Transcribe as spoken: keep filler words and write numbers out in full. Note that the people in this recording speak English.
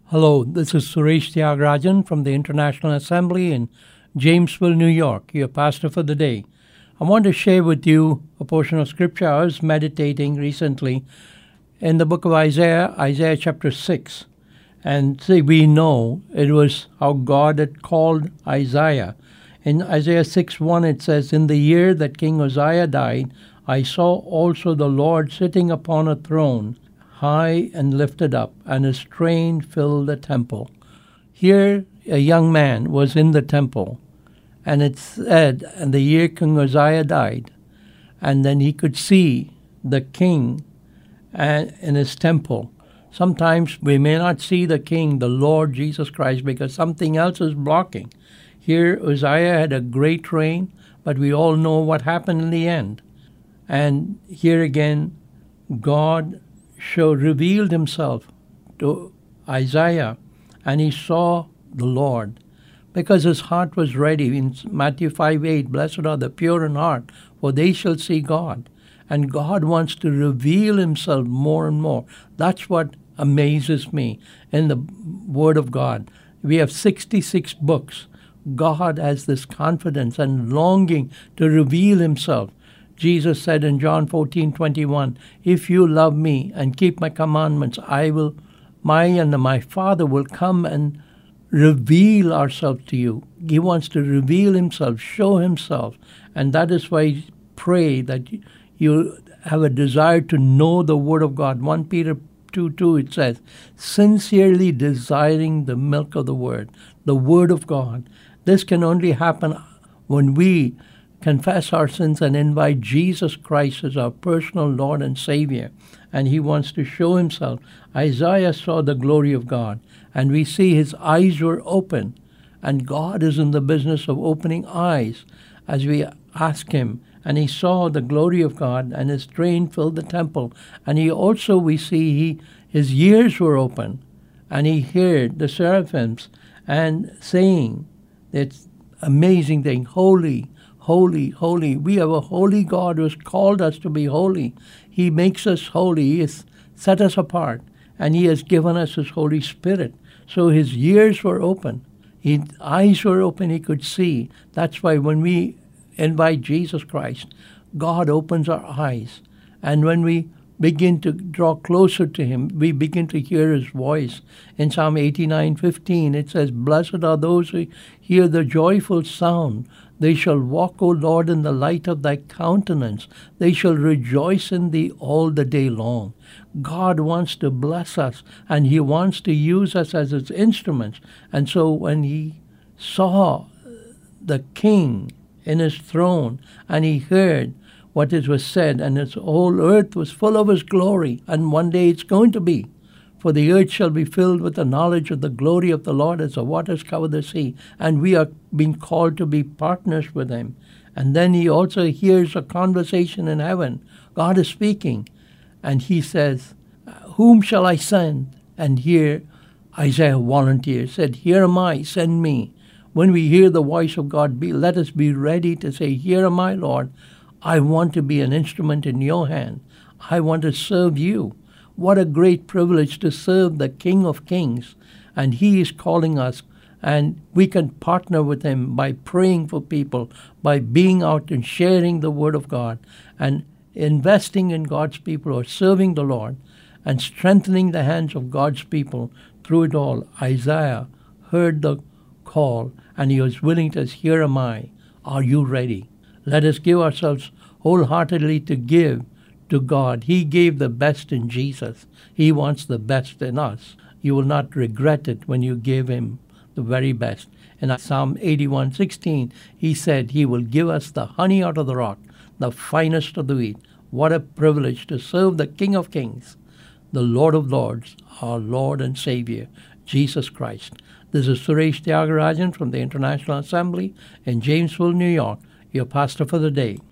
Hello, this is Suresh Tyagarajan from the International Assembly in Jamesville, New York, your pastor for the day. I want to share with you a portion of scripture I was meditating recently in the book of Isaiah, Isaiah chapter six. And see, we know it was how God had called Isaiah. In Isaiah six one it says, "In the year that King Uzziah died, I saw also the Lord sitting upon a throne, high and lifted up, and his train filled the temple." Here a young man was in the temple, and it said, in the year King Uzziah died, and then he could see the king and in his temple. Sometimes we may not see the king, the Lord Jesus Christ, because something else is blocking. Here Uzziah had a great reign, but we all know what happened in the end. And here again, God Show revealed himself to Isaiah, and he saw the Lord because his heart was ready. In Matthew five eight, "Blessed are the pure in heart, for they shall see God." And God wants to reveal himself more and more. That's what amazes me in the Word of God. We have sixty-six books. God has this confidence and longing to reveal himself. Jesus said in John fourteen twenty-one, "If you love me and keep my commandments, I will, my and my Father will come and reveal ourselves to you." He wants to reveal himself, show himself. And that is why I pray that you have a desire to know the Word of God. First Peter two two, it says, "Sincerely desiring the milk of the Word," the Word of God. This can only happen when we confess our sins and invite Jesus Christ as our personal Lord and Savior. And he wants to show himself. Isaiah saw the glory of God, and we see his eyes were open. And God is in the business of opening eyes as we ask him. And he saw the glory of God, and his train filled the temple. And he also, we see, he his ears were open, and he heard the seraphims and saying, it's amazing thing, "Holy, holy, holy." We have a holy God who has called us to be holy. He makes us holy. He has set us apart, and he has given us his Holy Spirit. So his ears were open. His eyes were open. He could see. That's why when we invite Jesus Christ, God opens our eyes. And when we begin to draw closer to him, we begin to hear his voice. In Psalm eighty-nine fifteen, it says, "Blessed are those who hear the joyful sound. They shall walk, O Lord, in the light of thy countenance. They shall rejoice in thee all the day long." God wants to bless us, and he wants to use us as his instruments. And so when he saw the king in his throne, and he heard what it was said, and his whole earth was full of his glory, and one day it's going to be. "For the earth shall be filled with the knowledge of the glory of the Lord as the waters cover the sea." And we are being called to be partners with him. And then he also hears a conversation in heaven. God is speaking. And he says, "Whom shall I send?" And here Isaiah volunteers, said, "Here am I, send me." When we hear the voice of God, be, let us be ready to say, "Here am I, Lord. I want to be an instrument in your hand. I want to serve you." What a great privilege to serve the King of Kings. And he is calling us, and we can partner with him by praying for people, by being out and sharing the Word of God, and investing in God's people or serving the Lord, and strengthening the hands of God's people through it all. Isaiah heard the call, and he was willing to say, "Here am I. Are you ready?" Let us give ourselves wholeheartedly to give to God. He gave the best in Jesus. He wants the best in us. You will not regret it when you give him the very best. In Psalm eighty-one sixteen, he said he will give us the honey out of the rock, the finest of the wheat. What a privilege to serve the King of Kings, the Lord of Lords, our Lord and Savior, Jesus Christ. This is Suresh Tyagarajan from the International Assembly in Jamesville, New York, your pastor for the day.